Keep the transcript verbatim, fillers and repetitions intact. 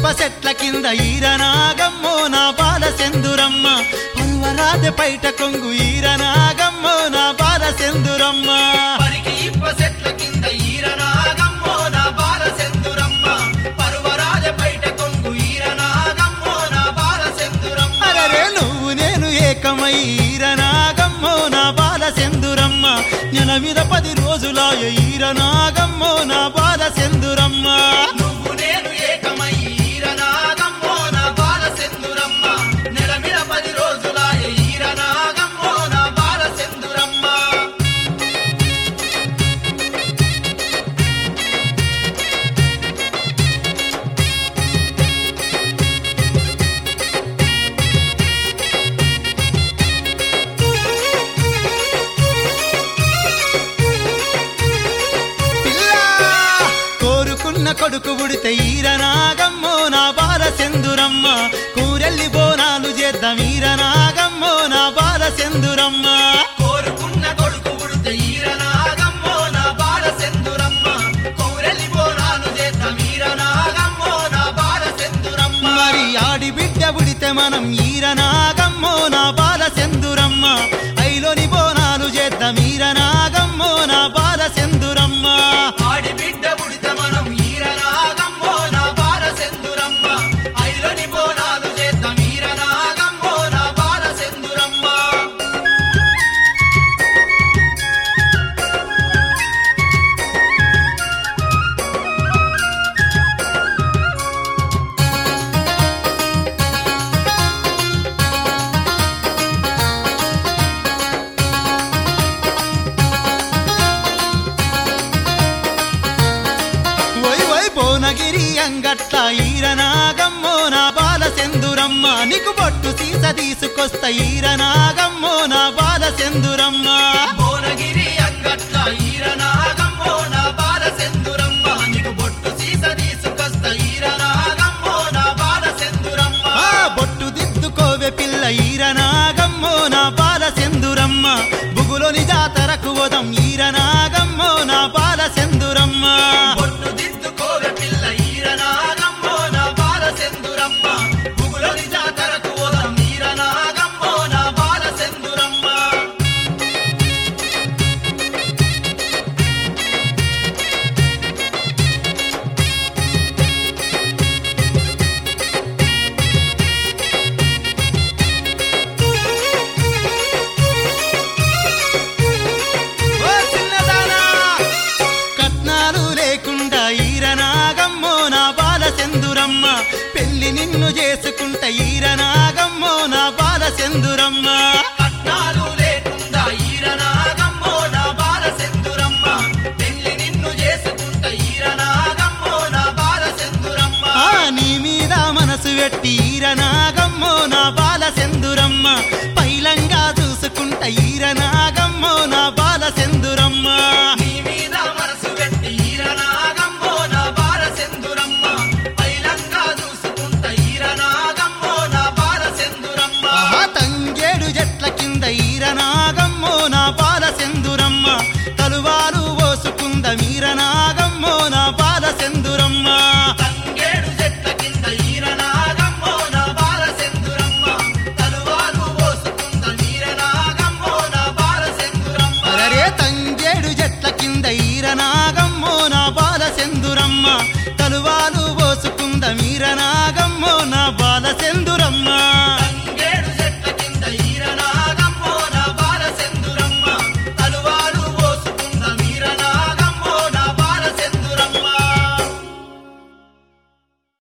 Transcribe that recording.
చెట్ల కింద ఈరనాగమ్మో నా బాల సెందురమ్మ పరువరాజ పైట కొంగు ఈరనాగమ్మో నా బాల సెందురమ్మ పరికి ఇప్ప చెట్ల కింద ఈరనాగమ్మో నా బాల సెందురమ్మ పరువరాజ పైట కొంగు ఈరనాగమ్మో నా బాల సెందురమ్మ అరే నువ్వు నేను ఏకమై ఈరనాగమ్మో నా బాల సెందురమ్మ నెల మీద పది రోజులాయ ఈరనాగమ్మో నా బాల సెందురమ్మ నువ్వు నేను ఏకమై ఈరనాగమ్మో నా బాల సెందురమ్మ నెల మీద పది రోజులాయ ఈరనాగమ్మో నా బాల సెందురమ్మ కొడుకు ఉడితే ఈరనాగమ్మో నా బాల సెందురమ్మ కూరెల్లి బోనాలు చేద్దాం ఈరనాగమ్మో నా బాల సెందురమ్మ కోరుకున్న కొడుకు ఉడితే ఈరనాగమ్మో నా బాల సెందురమ్మ కూరెల్లి బోనాలు చేద్దాం ఈరనాగమ్మో నా బాల సెందురమ్మ మరి ఆడి బిడ్డ ఉడితే మనం ఈరనాగమ్మో నా బాల సెందురమ్మ ఐలోని బోనాలు చేద్దాం ఈరనాగమ్మో నా బాల సెందురమ్మ ఆడి బిడ్డ ఉడితే మనం ఈరనాగమ్మో నా బాల సెందురమ్మ ఐలోని బోనాలు చేద్దాం ఈరనాగమ్మో నా బాల సెందురమ్మ భువనగిరి అంగట్ల ఈరనాగమ్మో నా బాల సెందురమ్మ నీకు బొట్టు సీస తీసుకొస్తా ఈరనాగమ్మో నా బాల సెందురమ్మ భువనగిరి అంగట్ల ఈరనాగమ్మో నా బాల సెందురమ్మ నీకు బొట్టు సీస తీసుకొస్తా ఈరనాగమ్మో నా బాల సెందురమ్మ ఆ బొట్టు దిద్దుకోవే పిల్ల ఈరనాగమ్మో నా బాల సెందురమ్మ బుగులోని జాతరకు వదం ఈరనాగమ్మో నా బాల సెందురమ్మ బొట్టు దిద్దుకోవే పిల్ల ఈరనాగమ్మో నా బాల సెందురమ్మ బుగులోని జాతరకు వదం ఈరనాగమ్మో నా బాల సెందురమ్మ ఓ చిన్నదానా కట్నాలు లేకుండా ఈరనాగమ్మో నా బాల సెందురమ్మ పెళ్లి నిన్ను చేసుకుంట ఈరనాగమ్మో నా బాల సెందురమ్మ కట్నాలు లేకుండా ఈరనాగమ్మో నా బాల సెందురమ్మ పెళ్లి నిన్ను చేసుకుంట ఈరనాగమ్మో నా బాల సెందురమ్మ ఆ నీ మీద మనసు పెట్టి ఈరనాగమ్మో నా బాల సెందురమ్మ పైలంగా చూసుకుంట ఈరనాగమ్మో నా బాల సెందురమ్మ నీ మీద మనసు పెట్టి ఈరనాగమ్మో నా బాల సెందురమ్మ పైలంగా చూసుకుంట ఈరనాగమ్మో నా బాల సెందురమ్మ ఆహా తంగేడు జట్ల కింద ఈరనాగమ్మో నా బాల సెందురమ్మ తలువాలు పోసుకుంద మీరనాగమ్మో నా బాల సెందురమ్మ తంగేడు చెట్ల కింద ఈరనాగమ్మో నా బాల సెందురమ్మ తలువాలు పోసుకుంద ఈరనాగమ్మో నా బాల సెందురమ్మ అరే తంగేడు జట్ల కింద ఈరనాగమ్మో నా బాల సెందురమ్మ తలువాలు పోసుకుంద మీరనాగమ్మో నా బాల సెందురమ్మ